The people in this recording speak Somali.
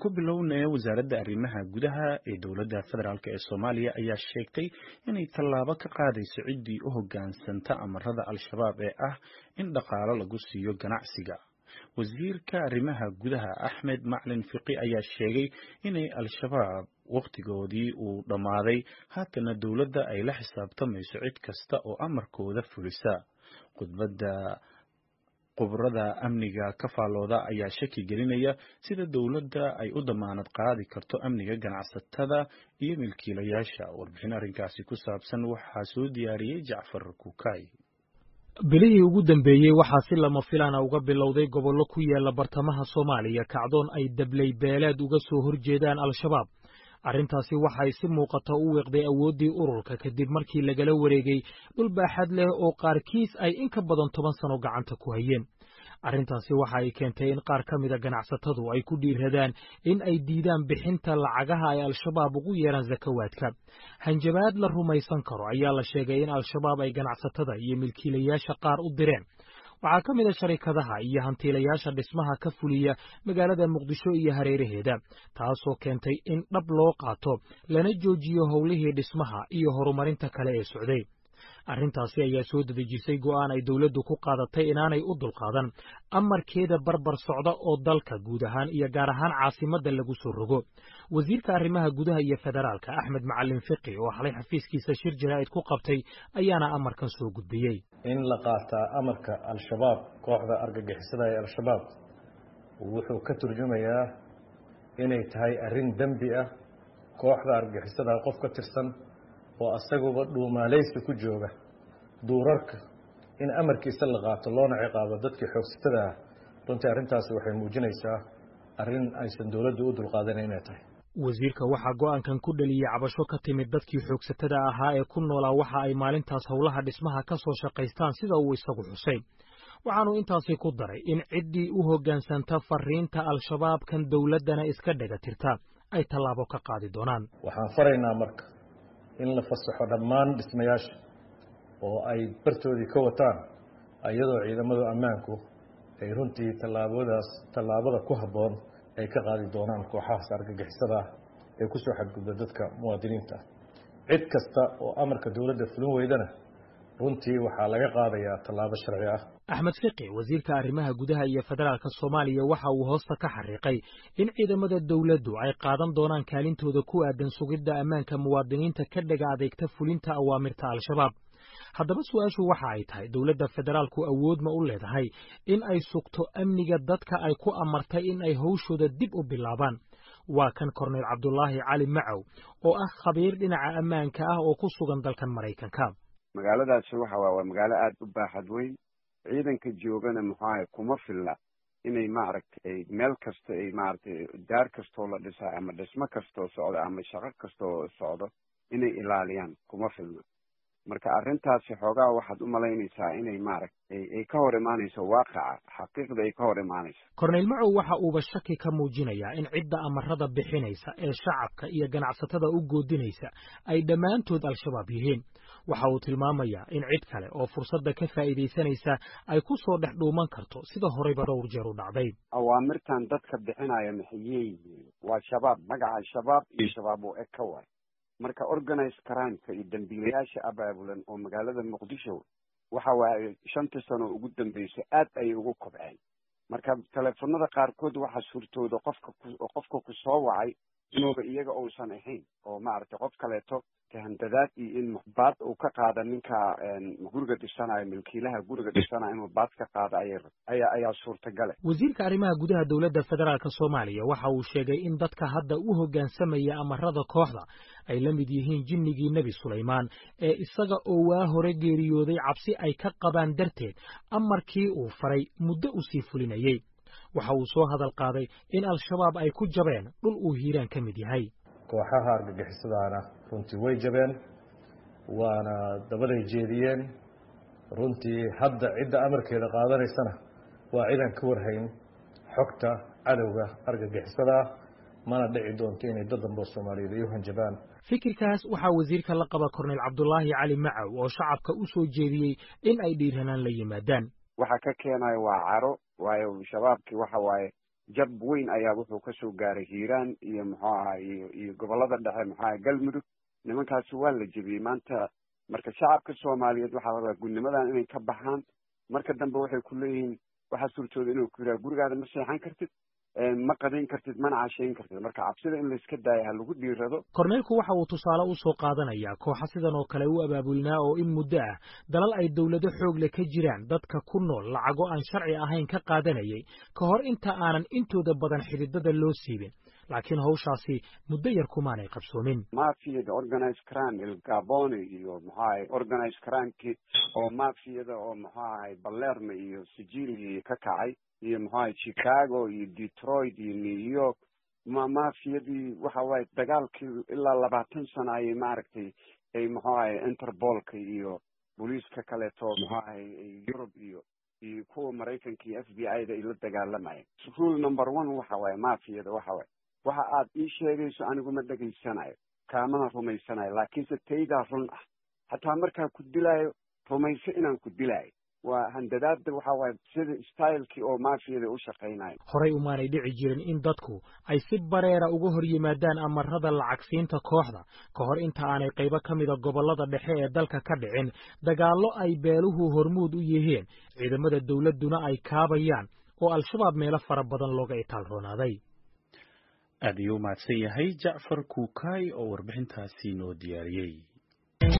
ku bilownaya wasaaradda arrimaha gudaha ee dowladda federaalk ee Soomaaliya ayaa sheegtay inay tallaabo ka qaadayso ciddii u hoggaansanta amarada al-shabaab ee ah in dhaqaalo lagu siiyo ganacsiga. wasiirka arrimaha gudaha Axmed Macalin Fiqi ayaa sheegay inay al-shabaab waqtigoodii uu dhammaaday haatana dowladda ay la xisaabtamayso cid kasta oo amarkooda fulisa. khudbadda qubrada amniga ka faalooda ayaa shaki gelinaya sida dowladda ay u damaanad qaadi karto amniga ganacsatada iyo milkiilayaasha. warbixin arrinkaasi ku saabsan waxaa soo diyaariyey Jacfar Kukay. bilihii ugu dambeeyey waxaa si lama filaana uga bilowday gobollo ku yaala bartamaha Soomaaliya kacdoon ay dablay beeleed uga soo horjeedaan al-shabaab. arrintaasi waxay si muuqata u weeqday awooddii ururka kadib markii lagala wareegay dhul baaxad leh oo qaarkiis ay in ka badan 10 sano gacanta ku hayeen. arrintaasi waxa ay keentay in qaar ka mid a ganacsatadu ay ku dhiiradaan in ay diidaan bixinta lacagaha ay al-shabaab ugu yeeraan zakawaadka. hanjabaad la rumaysan karo ayaa la sheegay in al-shabaab ay ganacsatada iyo milkiilayaasha qaar u direen. waxaa ka mid a sharikadaha iyo hantiilayaasha dhismaha ka fuliya magaalada Muqdisho iyo hareeraheeda, taasoo keentay in dhab loo qaato lana joojiyo howlihii dhismaha iyo horumarinta kale ee socday. arrintaasi ayaa soo dedejisay go'aan ay dowladdu ku qaadatay inaanay u dulqaadan amarkeeda barbar socda oo dalka guud ahaan iyo gaar ahaan caasimadda lagu soo rogo. wasiirka arrimaha gudaha iyo federaalka Axmed Macalin Fiqi oo xalay xafiiskiisa shir jaraa'id ku qabtay ayaana amarkan soo gudbiyey. in la qaataa amarka al-shabaab, kooxda argagixisada ee al-shabaab, wuxuu ka turjumayaa inay tahay arrin dembi ah. kooxda argagixisada qof ka tirsan oo asaguba dhuumaalaysi ku jooga duurarka in amarkiisa la qaato loona ciqaabo dadkii xoogsatada ah, runtii arrintaasi waxay muujinaysaa arrin aysan dowladdu u dulqaadanayn inay tahay. wasiirka waxaa go'aankan ku dhaliyey cabasho ka timid dadkii xoogsatada ahaa ee ku noolaa waxa ay maalintaas howlaha dhismaha ka soo shaqaystaan sida uu isagu xusay. waxaanu intaasi ku daray in ciddii u hoggaansanta fariinta al-shabaabkan dowladdana iska dhagatirta ay tallaabo ka qaadi doonaan. waxaan faraynaa marka in la fasaxo dhammaan dhismayaasha oo ay bartoodii ka wataan, iyadoo ciidamada ammaanku ay runtii tallaabada ku habboon ay ka qaadi doonaan kooxahaas argagixisada ah ee ku soo xadgudba dadka muwaadiniinta ah. cid kasta oo amarka dowladda fulin weydana runtii waxaa laga qaadayaa tallaabo sharci ah. Axmed Fiqi, wasiirka arrimaha gudaha iyo federaalka Soomaaliya, waxa uu hoosta ka xariiqay in ciidamada dowladdu ay qaadan doonaan kaalintooda ku aadan sugidda ammaanka muwaadiniinta ka dhaga adeegta fulinta awaamirta al-shabaab. haddaba su'aashu waxa ay tahay dowladda federaalku awood ma u leedahay in ay sugto amniga dadka ay ku amartay in ay hawshooda dib u bilaabaan? waa kan Korneyl Cabdulaahi Cali Macow oo ah khabiir dhinaca ammaanka ah oo ku sugan dalkan Maraykanka. magaaladaasi waa magaalo aad u baaxad weyn. ciidanka joogana maxaa kuma filla inay maaragtay meel kasta ay maaragtay daar kastoo la dhisaa ama dhismo kastoo socdo ama shaqo kastoo socdo inay ilaaliyaan kuma filna. marka arrintaasi xoogaa waxaad u malaynaysaa inay maaragtay ay ka hor imaanayso waaqaca xaqiiqda ay ka hor imaanayso. Korneyl Macow waxa uuba shaki ka muujinayaa in cidda amarada bixinaysa ee shacabka iyo ganacsatada u goodinaysa ay dhammaantood al-shabaab yihiin. waxa uu tilmaamayaa in cid kale oo fursadda ka faa'iidaysanaysa ay ku soo dhex dhuuman karto sida horeyba dhowr jeer u dhacday. awaamirtan dadka bixinaya maxay waa shabaab, magaca shabaab iyo shabaab oo eka waay. marka organized crime-ka iyo dambiilayaasha abaabulan oo magaalada Muqdisho waxa waaye 5 sano ugu dambeysay aad ay ugu kobceen. marka telefoonada qaarkood waxa suurtooda qofka ku soo wacay inuu iyaga uusan ahayn oo maaragtay qof kaleeto handadaad iyo in baad uu ka qaada ninka guriga dhisanayo milkiilaha guriga dhisanayo inuu baad ka qaada ayaa suurtagal. wasiirka arrimaha gudaha dowladda federaalka Soomaaliya waxa uu sheegay in dadka hadda u hoggaansamaya amarada kooxda ay la mid yihiin jinnigii Nabi Suleymaan ee isaga oo waa hore geeriyooday cabsi ay ka qabaan darteed amarkii uu faray muddo u sii fulinayay. waxa uu soo hadal qaaday in al-shabaab ay ku jabeen dhul uu hiiraan ka mid yahay. kooxaha argagixisadaana runtii way jabeen, waana dabaday jeediyeen. runtii hadda cidda amarkeeda qaadanaysana waa ciidan ka warhayn xogta cadowga argagixisada, mana dhici doonto inay dad dambe Soomaaliyeed ay u hanjabaan. fikirkaas waxaa wasiirka la qaba Korneyl Cabdulaahi Cali Macow oo shacabka u soo jeediyey in ay dhiiranaan la yimaadaan. waxa ka keenay waa caro, waayo shabaabkii waxa waaye jab weyn ayaa wuxuu kasoo gaaray hiiraan iyo muxuu ahay iyo gobolada dhexe muxuu ahay galmudug nimankaasi waa la jebiyey maanta marka shacabka soomaaliyeed waxaa rabaa gudnimadan inay ka baxaan marka dambe waxay ku leeyihiin waxaa suurtooda inuu ku yidhaha gurigaada ma seexan kartid ma qadayn kartid mana cashayn kartid marka cabsida in layska daayo ha lagu dhiirado korneylku waxa uu tusaale u soo qaadanayaa kooxa sidan oo kale u abaabulnaa oo in muddo ah dalal ay dawlado xoogle ka jiraan dadka ku nool lacago aan sharci ahayn ka qaadanayay ka hor inta aanan intooda badan xididada loo siibin laakiin hawshaasi muddo yar kumaanay qabsoomin mafiyada organize crime il gaboni iyo muxuu ahay organize crimekii oo mafiyada oo muxuu ahay balerma iyo sicily ka kacay iyo muxuu ahay Chicago iyo Detroit iyo New York mafiyadii waxa waaye dagaalkii ilaa 20 sano ayay maaragtay ay muxuu ahay Interpolka iyo booliiska kaleeto muxuu ahay Europe iyo kuwa Mareykanka iyo FBI-da ay la dagaalamayeen rule number 1 waxa waaye mafiyada waxa waaye waxa aad ii sheegayso anigu ma dhageysanayo kaamana rumaysanayo laakiinse taydaa run ah hataa markaa ku dilaayo rumayso inaan ku dilaayo waa handadaada waxa waaye sida stylekii oo mafiyada u shaqaynayo horey umaanay dhici jirin in dadku ay si bareera uga hor yimaadaan amarada lacagsiinta kooxda ka hor inta aanay qaybo ka mida gobolada dhexe ee dalka ka dhicin dagaallo ay beeluhu hormuud u yihiin ciidamada dawladduna ay kaabayaan oo al-shabaab meelo fara badan looga itaalroonaaday aad ayuu mahadsan yahay Jacfar Kuukay oo warbixintaasi noo diyaariyey.